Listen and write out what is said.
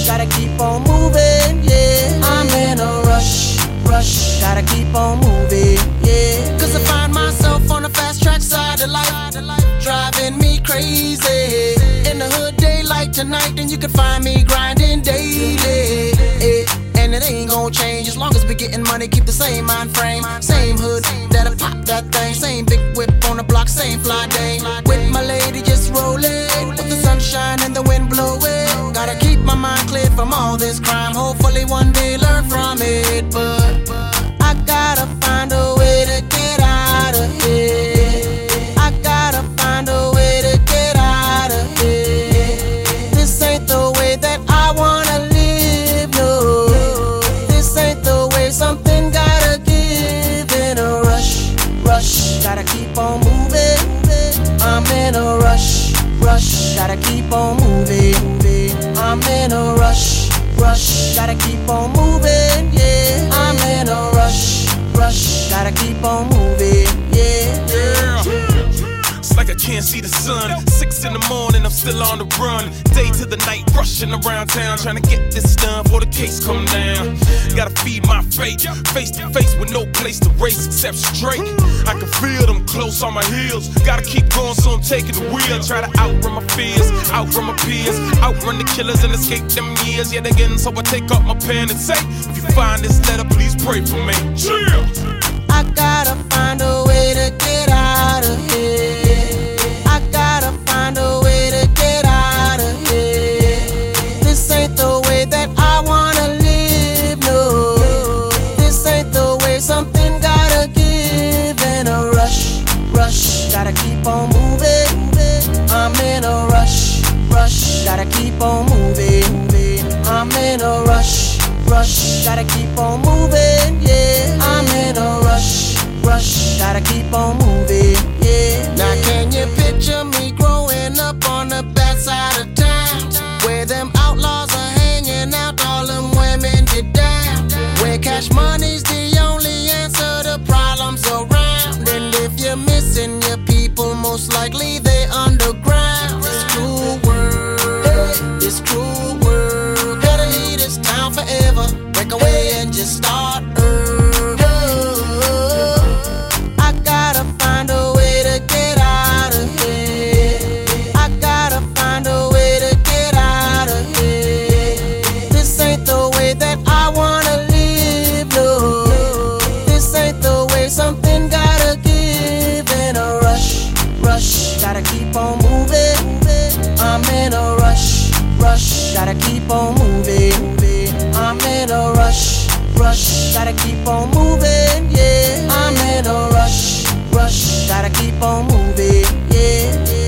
gotta keep on moving, yeah. I'm in a rush, gotta keep on moving, yeah. Cause I find myself on the fast track side of life, driving me crazy. In the hood daylight tonight, then you can find me grinding daily, and it ain't gon' change as long as we getting money. Keep the same mind frame, same hood that'll pop that thing, same big whip on the block, same fly day. With my lady just rolling, with the sunshine and the wind blowing. Gotta keep my mind clear from all this crime. Hopefully one day learn from it, but I gotta find a way to get out of here. I gotta find a way to get out of here. This ain't the way that I wanna live, no. This ain't the way, something gotta give. In a rush, gotta keep on moving. I'm in a rush, gotta keep on moving. I'm in a rush, gotta keep on moving, yeah. I'm in a rush, gotta keep on moving, yeah. It's like I can't see the sun. 6 in the morning, I'm still on the run. Day to the night, rushing around town, trying to get this done before the case come down. Gotta feed my fate, face to face with no place to race except straight. I can feel them close on my heels. Gotta keep going, so I'm taking the wheel. Try to outrun my fears, outrun my peers, outrun the killers and escape them years yet again. So I take up my pen and say, if you find this letter, please pray for me. Chill. I gotta find a way to get out of here. I gotta find a way to get out of here. This ain't the way that I wanna live, no. This ain't the way, something gotta give. In a rush, gotta keep on moving. I'm in a rush, gotta keep on moving. I'm in a rush, gotta keep on moving, yeah. I'm in a rush, gotta keep on moving, yeah. Now can you picture me growing up on the bad side of town, where them outlaws are hanging out, all them women get down, where cash money's the only answer to problems around. And if you're missing your people, most likely they underground. This cruel world, this cruel world, gotta leave this town forever, break away and just start over. I gotta find a way to get out of here. I gotta find a way to get out of here. This ain't the way that I wanna live, no. This ain't the way, something gotta give. In a rush, gotta keep on moving. I'm in a rush, gotta keep on moving. I'm in a rush, gotta keep on moving, yeah. I'm in a rush, gotta keep on moving, yeah.